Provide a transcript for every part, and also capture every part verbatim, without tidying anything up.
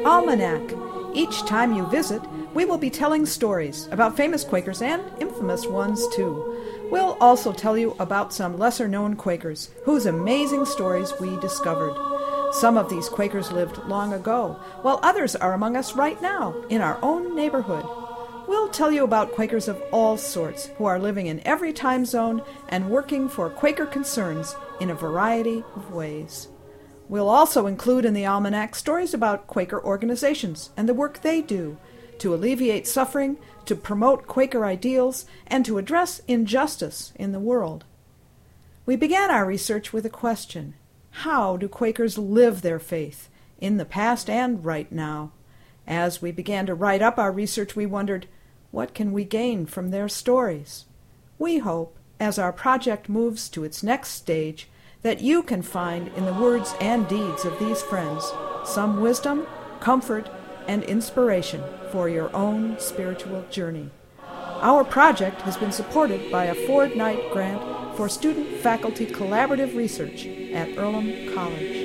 Almanac. Each time you visit, we will be telling stories about famous Quakers and infamous ones too. We'll also tell you about some lesser-known Quakers whose amazing stories we discovered. Some of these Quakers lived long ago, while others are among us right now in our own neighborhood. We'll tell you about Quakers of all sorts who are living in every time zone and working for Quaker concerns in a variety of ways. We'll also include in the Almanac stories about Quaker organizations and the work they do to alleviate suffering, to promote Quaker ideals, and to address injustice in the world. We began our research with a question: how do Quakers live their faith, in the past and right now? As we began to write up our research, we wondered, what can we gain from their stories? We hope, as our project moves to its next stage, that you can find in the words and deeds of these friends some wisdom, comfort, and inspiration for your own spiritual journey. Our project has been supported by a Ford Knight grant for student-faculty collaborative research at Earlham College.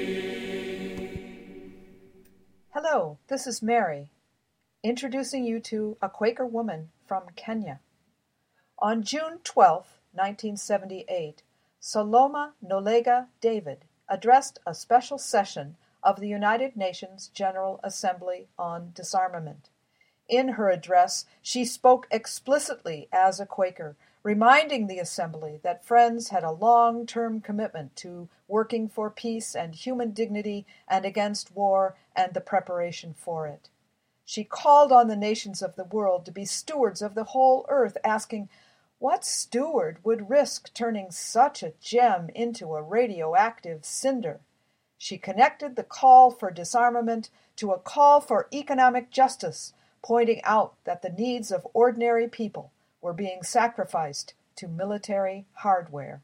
Hello, this is Mary, introducing you to a Quaker woman from Kenya. On June twelfth, nineteen seventy-eight, Salome Nolega David addressed a special session of the United Nations General Assembly on Disarmament. In her address, she spoke explicitly as a Quaker, reminding the Assembly that Friends had a long-term commitment to working for peace and human dignity and against war and the preparation for it. She called on the nations of the world to be stewards of the whole earth, asking, what steward would risk turning such a gem into a radioactive cinder? She connected the call for disarmament to a call for economic justice, pointing out that the needs of ordinary people were being sacrificed to military hardware.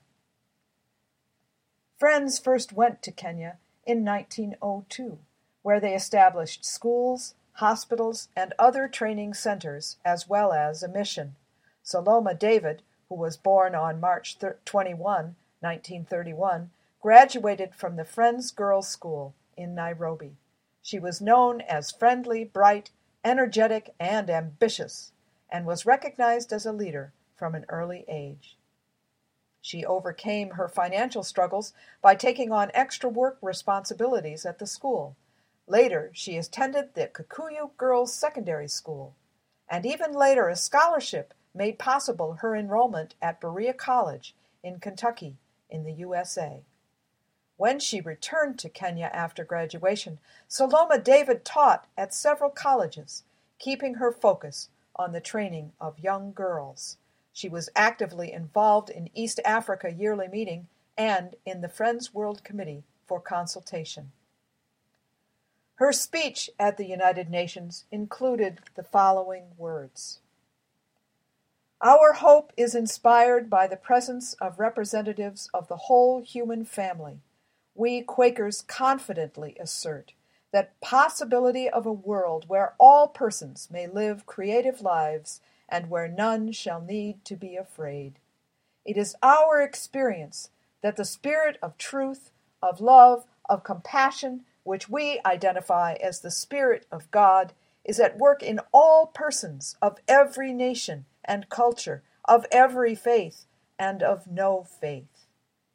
Friends first went to Kenya in nineteen oh two, where they established schools, hospitals, and other training centers, as well as a mission. Salome David, who was born on March twenty-first, nineteen thirty-one, graduated from the Friends Girls' School in Nairobi. She was known as friendly, bright, energetic, and ambitious, and was recognized as a leader from an early age. She overcame her financial struggles by taking on extra work responsibilities at the school. Later, she attended the Kikuyu Girls' Secondary School, and even later a scholarship made possible her enrollment at Berea College in Kentucky in the U S A. When she returned to Kenya after graduation, Salome David taught at several colleges, keeping her focus on the training of young girls. She was actively involved in East Africa Yearly Meeting and in the Friends World Committee for Consultation. Her speech at the United Nations included the following words: Our hope is inspired by the presence of representatives of the whole human family. We Quakers confidently assert that possibility of a world where all persons may live creative lives and where none shall need to be afraid. It is our experience that the spirit of truth, of love, of compassion, which we identify as the Spirit of God, is at work in all persons of every nation and culture, of every faith and of no faith.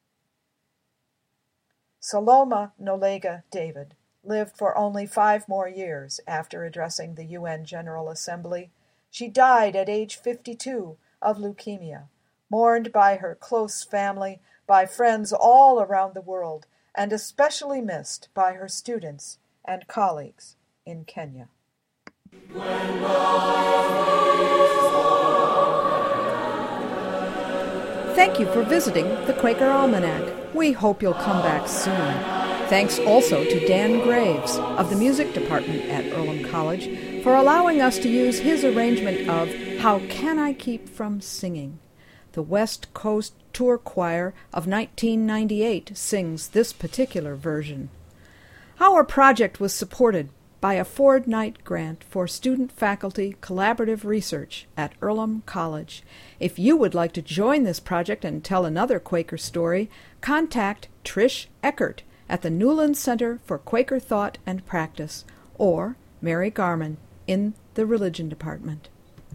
Salome Nolega David lived for only five more years after addressing the U N General Assembly. She died at age fifty-two of leukemia, mourned by her close family, by friends all around the world, and especially missed by her students and colleagues in Kenya. Thank you for visiting the Quaker Almanac. We hope you'll come back soon. Thanks also to Dan Graves of the Music Department at Earlham College for allowing us to use his arrangement of How Can I Keep From Singing? The West Coast Tour Choir of nineteen ninety-eight sings this particular version. Our project was supported by a Ford Knight grant for student-faculty collaborative research at Earlham College. If you would like to join this project and tell another Quaker story, contact Trish Eckert at the Newland Center for Quaker Thought and Practice, or Mary Garman in the Religion Department.